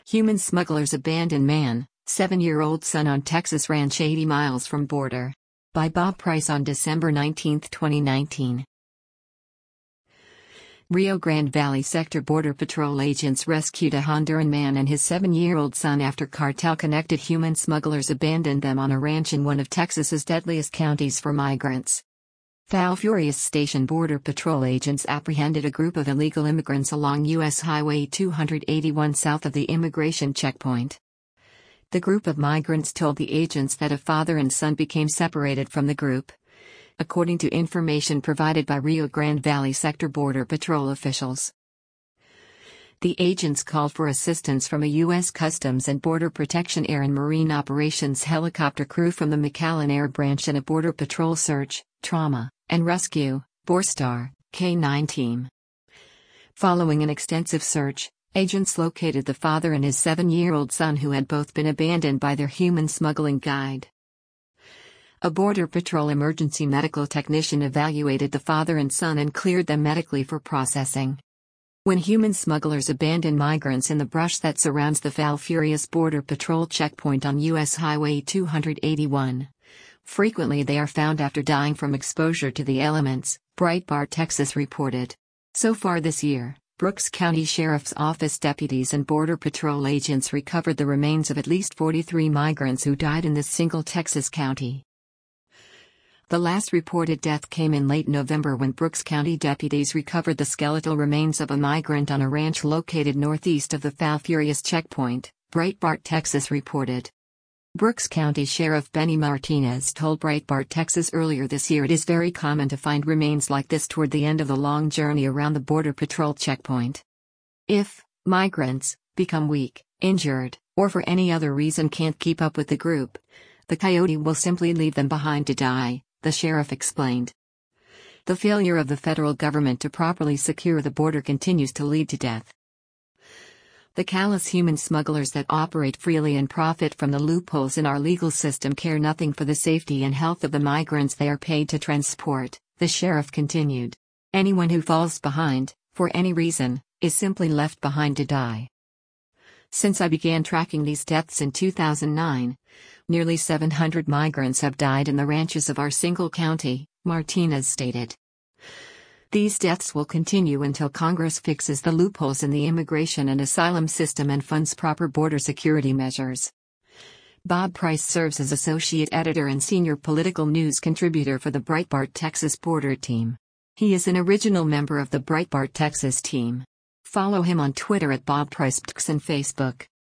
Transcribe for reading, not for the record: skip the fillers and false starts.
Human smugglers abandon man, 7-year-old son on Texas ranch 80 miles from border. By Bob Price on December 19, 2019. Rio Grande Valley Sector Border Patrol agents rescued a Honduran man and his 7-year-old son after cartel-connected human smugglers abandoned them on a ranch in one of Texas's deadliest counties for migrants. Falfurrias Station Border Patrol agents apprehended a group of illegal immigrants along U.S. Highway 281 south of the immigration checkpoint. The group of migrants told the agents that a father and son became separated from the group, according to information provided by Rio Grande Valley Sector Border Patrol officials. The agents called for assistance from a U.S. Customs and Border Protection Air and Marine Operations helicopter crew from the McAllen Air Branch and a Border Patrol Search, Trauma, and Rescue, BORSTAR, K-9 team. Following an extensive search, agents located the father and his 7-year-old son who had both been abandoned by their human smuggling guide. A Border Patrol emergency medical technician evaluated the father and son and cleared them medically for processing. When human smugglers abandon migrants in the brush that surrounds the Falfurrias Border Patrol checkpoint on U.S. Highway 281, frequently they are found after dying from exposure to the elements, Breitbart Texas reported. So far this year, Brooks County Sheriff's Office deputies and Border Patrol agents recovered the remains of at least 43 migrants who died in this single Texas county. The last reported death came in late November when Brooks County deputies recovered the skeletal remains of a migrant on a ranch located northeast of the Falfurrias checkpoint, Breitbart Texas reported. Brooks County Sheriff Benny Martinez told Breitbart Texas earlier this year it is very common to find remains like this toward the end of the long journey around the Border Patrol checkpoint. If migrants become weak, injured, or for any other reason can't keep up with the group, the coyote will simply leave them behind to die, the sheriff explained. The failure of the federal government to properly secure the border continues to lead to death. The callous human smugglers that operate freely and profit from the loopholes in our legal system care nothing for the safety and health of the migrants they are paid to transport, the sheriff continued. Anyone who falls behind, for any reason, is simply left behind to die. Since I began tracking these deaths in 2009, nearly 700 migrants have died in the ranches of our single county, Martinez stated. These deaths will continue until Congress fixes the loopholes in the immigration and asylum system and funds proper border security measures. Bob Price serves as associate editor and senior political news contributor for the Breitbart Texas Border team. He is an original member of the Breitbart Texas team. Follow him on Twitter at Bob Price and Facebook.